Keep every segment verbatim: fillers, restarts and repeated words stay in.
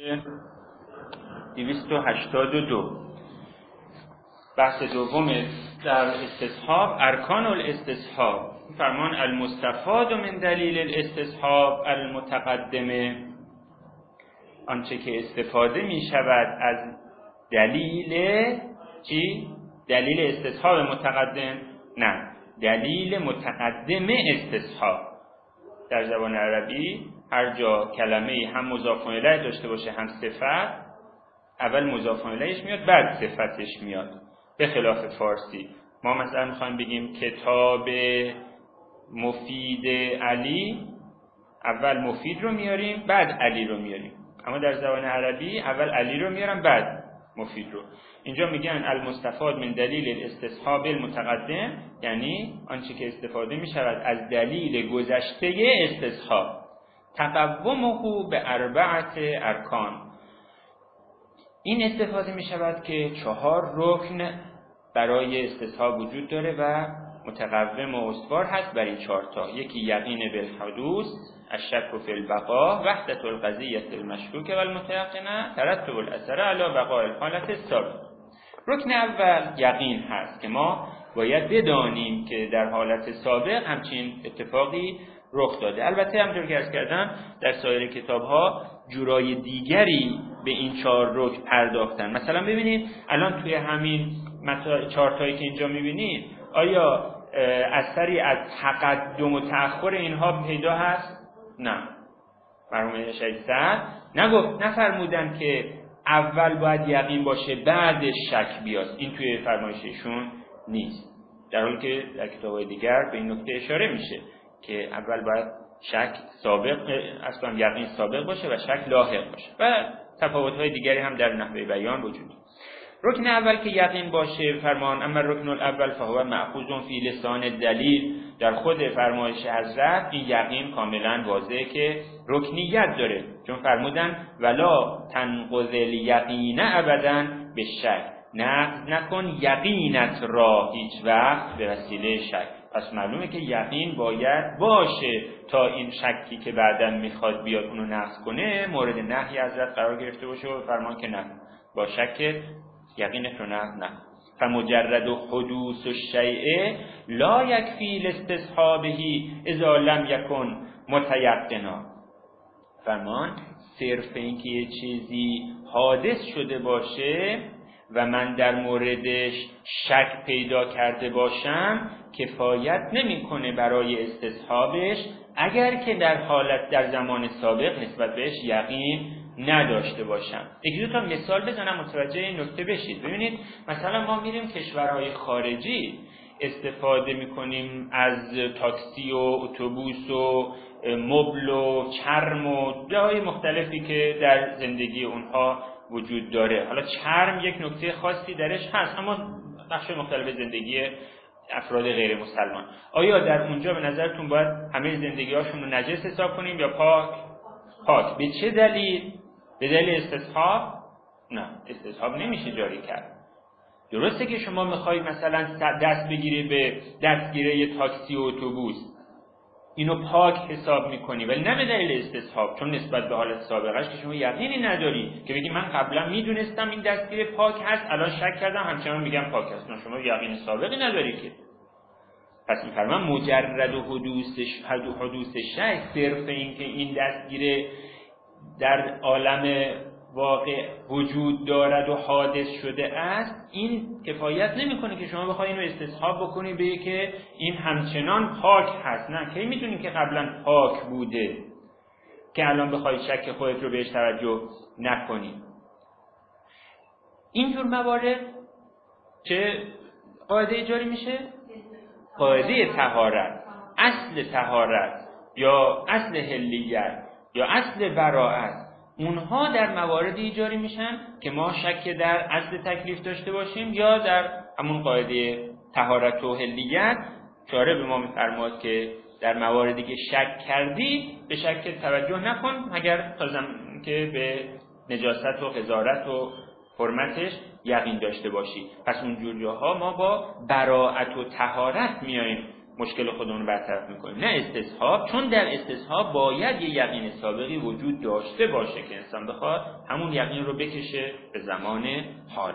دویست و هشتاد و دو بحث دوم در استصحاب ارکان الاستصحاب. فرمان المستفاد من دلیل الاستصحاب المتقدمه، آنچه که استفاده می شود از دلیل چی؟ دلیل استصحاب متقدم؟ نه، دلیل متقدم استصحاب. در زبان عربی هر جا کلمه هم مضاف الیه داشته باشه هم صفت، اول مضاف الیهش میاد بعد صفتش میاد، به خلاف فارسی. ما مثلا میخوایم بگیم کتاب مفید علی، اول مفید رو میاریم بعد علی رو میاریم، اما در زبان عربی اول علی رو میارم بعد مفید رو. اینجا میگن المستفاد من دلیل الاستصحاب المتقدم، یعنی آنچه که استفاده میشود از دلیل گذشته استصحاب. تقومه به اربعه ارکان، این استفاده میشود که چهار رکن برای استصحاب وجود داره و متقوم و استوار هست بر این چهار تا. یکی یقین بالحدوث، الشک فی البقاء، وحدت القضیه المشکوک و المتیقنه، ترتب الاثر علی بقاء الحالت السابق. رکن اول یقین هست که ما باید بدانیم که در حالت سابق همچین اتفاقی رخ داده. البته همونطور که عرض کردم در سایر کتاب‌ها جورای دیگری به این چهار رکن پرداختن. مثلا ببینید الان توی همین چهار تایی که اینجا می‌بینید آیا اثری از تقدم و تأخر اینها پیدا هست؟ نه. مرحوم شهید سعد نگفت، نفرمودن که اول باید یقین باشه بعدش شک بیاد. این توی فرمایششون نیست، در حالی که در کتاب‌های دیگر به این نکته اشاره میشه که اول باید شک سابق، اصلا یقین سابق باشه و شک لاحق باشه و تفاوت‌های دیگری هم در نحوه بیان وجود داره. رکن اول که یقین باشه، فرمان اما رکن الاول فهو مأخوذ فی لسان دلیل، در خود فرمایش حضرت این یقین کاملا واضحه که رکنیت داره، چون فرمودن ولا تنقض الیقین ابدا به شک، نقض نکن یقینت را هیچ وقت به وسیله شک. پس معلومه که یقین باید باشه تا این شکی که بعداً میخواد بیاد اونو نقض کنه مورد نهی حضرت قرار گرفته باشه و فرمان که نه، با شک یقینت رو نقض نه. فمجرد حدوث الشیء لا یکفی لاستصحابه اذا لم یکن متیقنا. فرمان صرف این که یه چیزی حادث شده باشه و من در موردش شک پیدا کرده باشم کفایت نمیکنه برای استصحابش اگر که در حالت در زمان سابق نسبت بهش یقین نداشته باشم. یک دو تا مثال بزنم متوجه این نکته بشید. ببینید مثلا ما میریم کشورهای خارجی استفاده میکنیم از تاکسی و اتوبوس و مبل و چرم و جاهای مختلفی که در زندگی اونها وجود داره. حالا چرم یک نکته خاصی درش هست، اما بخش مختلف زندگی افراد غیر مسلمان. آیا در اونجا به نظرتون باید همه زندگی هاشون رو نجس حساب کنیم یا پاک؟ پاک. به چه دلیل؟ به دلیل استصحاب؟ نه، استصحاب نمیشه جاری کرد. درسته که شما میخواید مثلا دست بگیری به دستگیره تاکسی و اتوبوس، اینو پاک حساب میکنی، ولی نه به دلیل استصحاب، چون نسبت به حالت سابقش که شما یقینی نداری که بگی من قبلا میدونستم این دستگیره پاک هست الان شک کردم همچنان میگم پاک هست. نه، شما یقین سابقی نداری که. پس میفرمان مجرد حدوث حدوث شک، صرف این که این دستگیره در عالم واقع وجود دارد و حادث شده است، این کفایت نمیکنه که شما بخواید اینو استصحاب بکنید به که این همچنان پاک هست. نه، کی میدونیم که قبلا پاک بوده که الان بخواید شک خودت رو بهش توجه نکنی. اینجور موارد چه قاعده جاری میشه؟ قاعده طهارت، اصل طهارت یا اصل حلیت یا اصل براءت، اونها در مواردی جاری میشن که ما شک در اصل تکلیف داشته باشیم یا در همون قاعده طهارت و حلیت. چاره به ما میفرماد که در مواردی که شک کردی به شک توجه نکن اگر تا زمانی که به نجاست و قذارت و حرمتش یقین داشته باشی. پس اونجور جاها ما با براءت و طهارت میاییم مشکل خودمون رو برطرف میکنیم، نه استصحاب. چون در استصحاب باید یه یقین سابقی وجود داشته باشه که انسان بخواد همون یقین رو بکشه به زمان حال.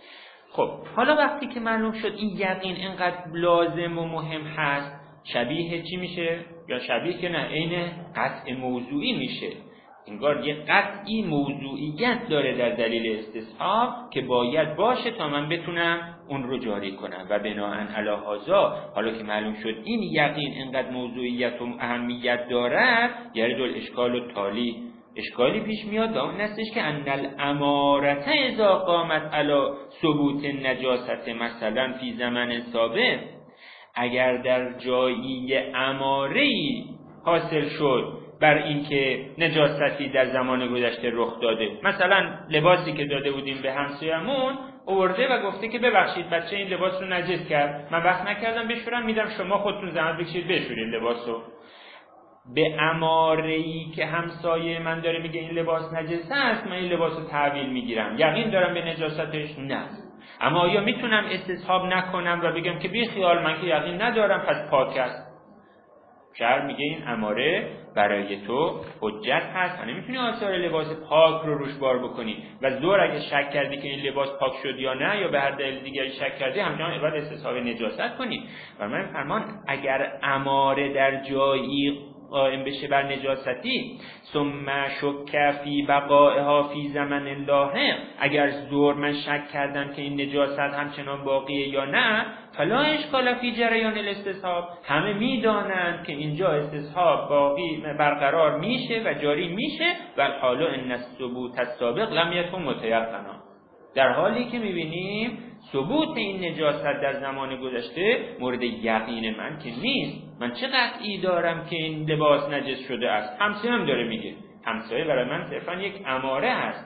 خب حالا وقتی که معلوم شد این یقین اینقدر لازم و مهم هست، شبیه چی میشه؟ یا شبیه که نه، عین قطع موضوعی میشه. انگار یه قطعی موضوعیت داره در دلیل استصحاب که باید باشه تا من بتونم اون رو جاری کنم. و بناهن علی هذا، حالا که معلوم شد این یقین اینقدر موضوعیت و اهمیت دارد، یرد الاشکال و تالی، اشکالی پیش میاد و اون هستش که ان الامارة اذا قامت علی ثبوت النجاست مثلا فی زمن سابق، اگر در جایی اماره‌ای حاصل شد بر اینکه نجاستی در زمان گذشته رخ داده، مثلا لباسی که داده بودیم به همسایه‌مون آورده و گفته که ببخشید بچه این لباس رو نجس کرد، من وقت نکردم بشورم، میدم شما خودتون زحمت بکشید بشورید لباس رو. به اماره‌ای که همسایه من داره میگه این لباس نجس است، من این لباس رو تحویل میگیرم، یقین دارم به نجاستش؟ نه. اما آیا میتونم استصحاب نکنم و بگم که بی خیال من که یقین ندارم پس پاک است؟ شرع میگه این اماره برای تو حجت هست، نمیتونی آثار لباس پاک رو روش بار بکنی و زور اگه شک کردی که این لباس پاک شد یا نه، یا به هر دلیل دیگری شک کردی، همچنان باید استصحاب نجاست کنی. و من فرمان اگر اماره در جایی قائم بشه بر نجاستی، ثم شک فی بقائها فی زمن الله، اگر زور من شک کردم که این نجاست همچنان باقیه یا نه، فلا اشکال فی جریان الاستصحاب، همه میدانند که اینجا استصحاب باقی برقرار میشه و جاری میشه. و الحال ان الثبوت السابق لم یکن متیقنا، در حالی که میبینیم ثبوت این نجاست در زمان گذشته مورد یقین من که نیست. من چه قطعی دارم که این لباس نجس شده است؟ همسایه هم داره میگه، همسایه برای من صرفا یک اماره است،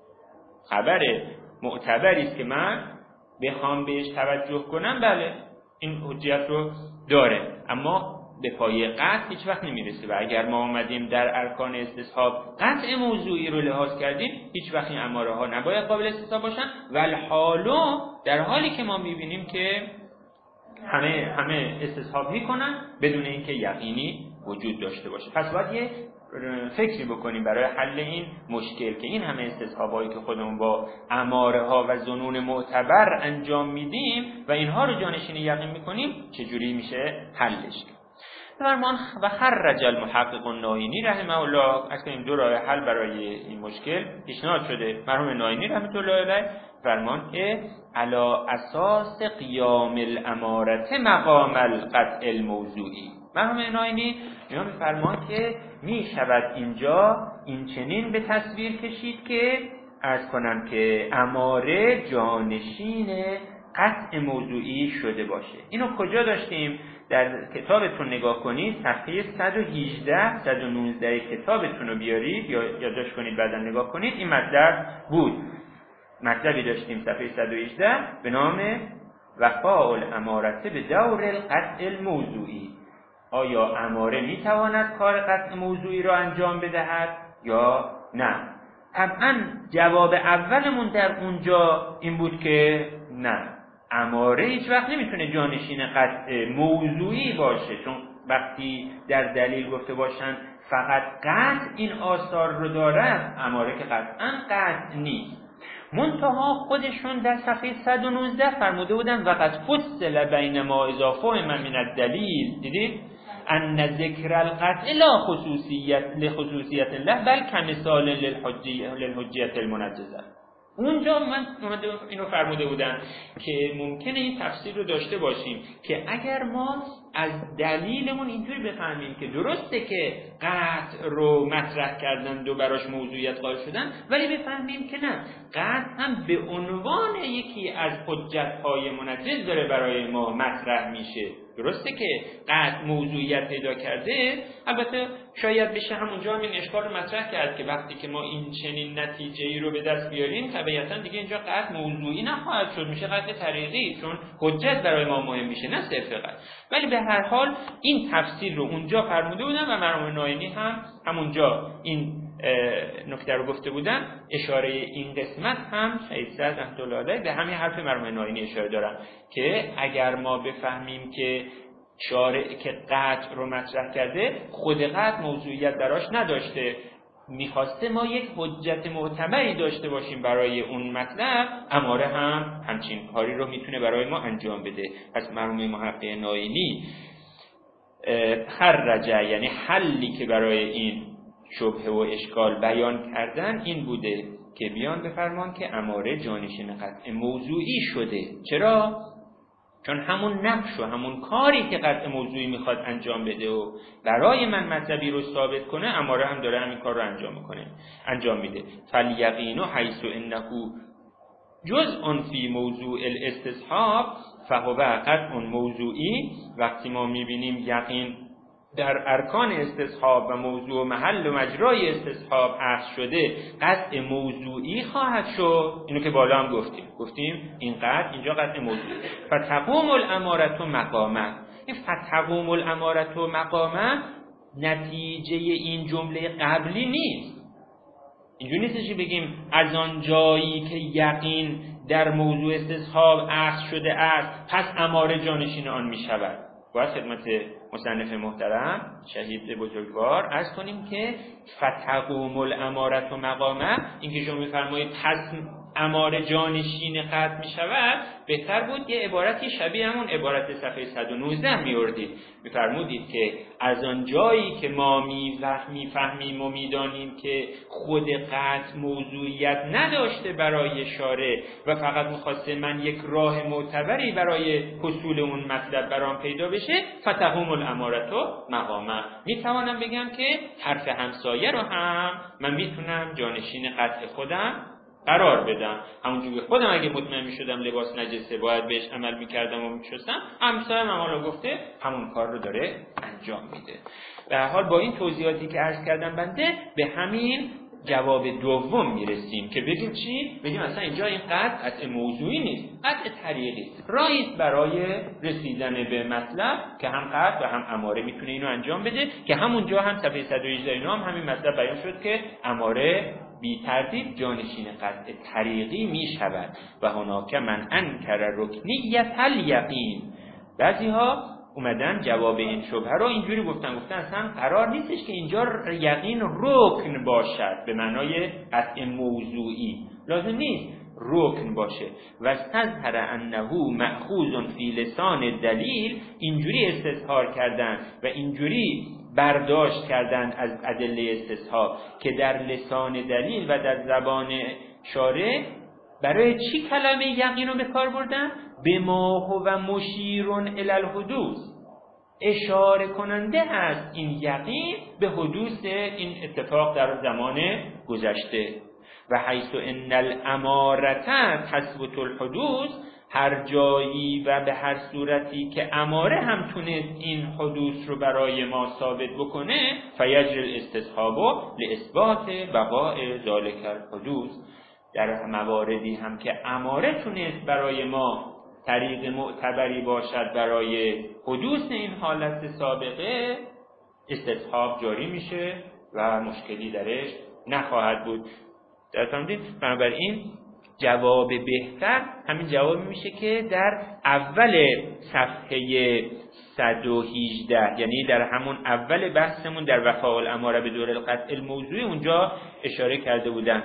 خبر معتبری است که من بخوام بهش توجه کنم، بله این حجیت رو داره، اما به پایه قطع هیچ وقت نمیرسه. و اگر ما اومدیم در ارکان استصحاب قطع موضوعی رو لحاظ کردیم، هیچ وقت این اماره ها نباید قابل استصحاب باشن. و الحالو، در حالی که ما میبینیم که همه همه استصحاب میکنن بدون اینکه یقینی وجود داشته باشه. پس باید یه فکری بکنیم برای حل این مشکل که این همه استصحابایی که خودمون با اماره ها و ظنون معتبر انجام میدیم و اینها رو جانشین یقین میکنیم، چجوری میشه حلش. فرمان و خرج المحقق الناینی رحمه الله، از کنیم دو راه حل برای این مشکل پیشنهاد شده. مرحوم ناینی رحمه الله علیه فرمان که علی اساس قیام الاماره مقام القطع الموضوعی. مرحوم ناینی میان فرمان که می شود اینجا این چنین به تصویر کشید که عرض کنم که اماره جانشین قطع موضوعی شده باشه. اینو کجا داشتیم؟ در کتابتون نگاه کنید، صفحه صد و هجده صد و نوزده کتابتون رو بیارید یا یادداشت کنید بعدا نگاه کنید. این مطلب بود، مطلبی داشتیم صفحه صد و هجده به نام وفاء الاماره به دور القطع الموضوعی. آیا اماره میتواند کار قطع موضوعی را انجام بدهد یا نه؟ طبعا جواب اولمون در اونجا این بود که نه، اماره هیچ وقت نمیتونه جانشین قطع موضوعی باشه، چون وقتی در دلیل گفته باشن فقط قطع این آثار رو دارد، اماره که قطعا قطع نیست. منتها خودشون در صفحه صد و نوزده فرموده بودن وقد فصل بین ما اضافه من من الدلیل، دیدید؟ ان ذکر القطع لا خصوصیت لخصوصیت الله بل کمثال للحجیه للحجیت المنجزه. اونجا من اینو فرموده بودم که ممکنه این تفسیر رو داشته باشیم که اگر ما از دلیلمون اینجوری بفهمیم که درسته که قطع رو مطرح کردند و براش موضوعیت قائل شدن، ولی بفهمیم که نه، قطع هم به عنوان یکی از حجت‌های منجز داره برای ما مطرح میشه. درسته که قطع موضوعیت پیدا کرده، البته شاید بشه همونجا هم این اشکال رو مطرح کرد که وقتی که ما این چنین نتیجه‌ای رو به دست بیاریم طبیعتاً دیگه اینجا قطع موضوعی نخواهد شد، میشه قطع طریقی، چون حجت برای ما مهم میشه نه صرف قطع. ولی به هر حال این تفسیر رو اونجا فرموده بودن و مرحوم ناینی هم همونجا این نکته رو گفته بودن. اشاره این قسمت هم شهید سعد رحمة الله علیه به همین حرف مرحوم ناینی اشاره دارن که اگر ما بفهمیم که شارع که قطع رو مطرح کرده خود قطع موضوعیت براش نداشته، میخواسته ما یک حجت معتبری داشته باشیم برای اون مطلب، اماره هم همچین کاری رو میتونه برای ما انجام بده. پس مرحوم محقق ناینی خرجه، یعنی حلی که برای این شبهه و اشکال بیان کردن این بوده که بیان بفرمان که اماره جانشین قطع موضوعی شده. چرا؟ چون همون نقش و همون کاری که قطع موضوعی میخواد انجام بده و برای من مطلبی رو ثابت کنه، اماره هم داره همین کار رو انجام میکنه انجام میده. فالیقین حیث انه جزء فی موضوع الاستصحاب فهو قطع موضوعی. وقتی ما میبینیم یقین در ارکان استصحاب و موضوع محل و مجرای استصحاب عکس شده، قطع موضوعی خواهد شد. اینو که بالا هم گفتیم گفتیم این قطع اینجا قطع موضوعی. فتقوم الامارة مقامه. این فتقوم الامارة مقامه نتیجه این جمله قبلی نیست. اینجوری نیستش که بگیم از آن جایی که یقین در موضوع استصحاب عکس شده است پس اماره جانشین آن می شود. باید خدمت مصنف محترم شهید بزرگوار عرض کنیم که فتقوم الامارة مقامه، این که شما میفرمایید پس اماره جانشین قطع می شود، بهتر بود یه عبارتی شبیه همون عبارت صفحه صد و نوزده میوردید، میفرمودید که از آن جایی که ما میفهمیم و میدانیم که خود قطع موضوعیت نداشته برای شارع و فقط میخواسته من یک راه معتبری برای حصول اون مطلب برام پیدا بشه، فتقوم الامارة مقامه. میتوانم بگم که حرف همسایه رو هم من میتونم جانشین قطع خودم قرار بدم. همونجوری که خودم اگه مطمئن میشدم لباس نجسه باید بهش عمل میکردم و میشستم، همسایه‌م هم حالا گفته همون کار رو داره انجام میده. به هر حال با این توضیحاتی که عرض کردم بنده به همین جواب دوم میرسیم که بگیم چی؟ بگیم اصلا اینجا این قطع قطع موضوعی نیست، قطع طریقی است، راهی برای رسیدن به مطلب که هم قطع و هم اماره میتونه اینو انجام بده، که همونجا هم صفحه صد و هجده اینو هم همین مطلب بیان شد که اماره بی تردید جانشین قطع طریقی می شود. و هناک من انکر رکنیت الیقین. بعضی ها اومدن جواب این شبهه رو اینجوری گفتن گفتن اصلا قرار نیستش که اینجا یقین رکن باشد به معنای قطع موضوعی، لازم نیست رکن باشه. و استظهر انه مأخوذ فی لسان دلیل، اینجوری استظهار کردن و اینجوری برداشت کردن از ادله استصحاب که در لسان دلیل و در زبان شارع برای چی کلمه یقین رو به کار بردن؟ بما هو مشیر الی الحدوث، اشاره کننده هست این یقین به حدوث این اتفاق در زمان گذشته. و حیث ان الامارة تثبت الحدوث، هر جایی و به هر صورتی که اماره هم تونست این حدوث رو برای ما ثابت بکنه، فیجری الاستصحاب لاثبات بقاء ذلک الحدوث. در مواردی هم که اماره تونست برای ما طریق معتبری باشد برای حدوث این حالت سابقه، استصحاب جاری میشه و مشکلی درش نخواهد بود. در تمام بنابراین جواب بهتر همین جواب میشه که در اول صفحه صد و هجده، یعنی در همون اول بحثمون در وفاء الاماره به دور القطع الموضوعی، اونجا اشاره کرده بودن.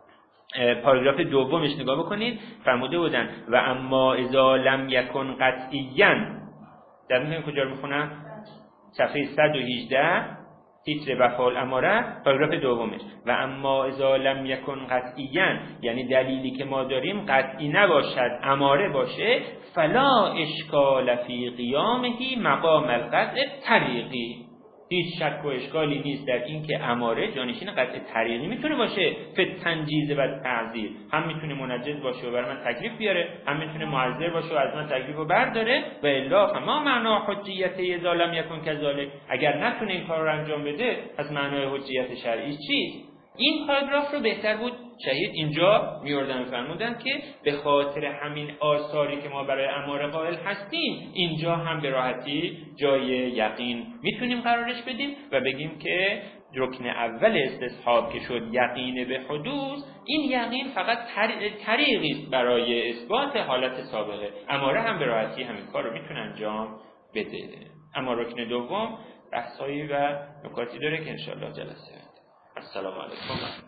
پاراگراف دومش نگاه بکنید، فرموده بودن و اما اذا لم یکن قطعیاً. در میتونیم کجا رو میخونم؟ صفحه صد و هجده تیتر وفاء الاماره پاراگراف دومش. و اما اذا لم یکن قطعیاً، یعنی دلیلی که ما داریم قطعی نباشد، اماره باشه، فلا اشکال فی قیامه مقام القطع طریقی. هیچ شک و اشکالی نیست در این که اماره جانشین قطع طریقی میتونه باشه. فت تنجیز و تعذیر، هم میتونه منجز باشه و برای من تکلیف بیاره، هم میتونه معذر باشه و از من تکلیف رو برداره. و الا فما معنا حجیت اذا لم یکن کذالک، اگر نتونه این کار رو انجام بده پس معنای حجیت شرعی چیست؟ این پاراگراف رو بهتر بود شهید اینجا میوردن فرمودن که به خاطر همین آثاری که ما برای اماره قائل هستیم، اینجا هم به راحتی جای یقین میتونیم قرارش بدیم و بگیم که رکن اول استصحاب که شد یقین به حدوث، این یقین فقط طریقی است برای اثبات حالت سابقه. اماره هم به راحتی همین کار رو میتونه انجام بده. اما رکن دوم بحثایی و نکاتی داره که انشاءالله جلسه السلام علیکم.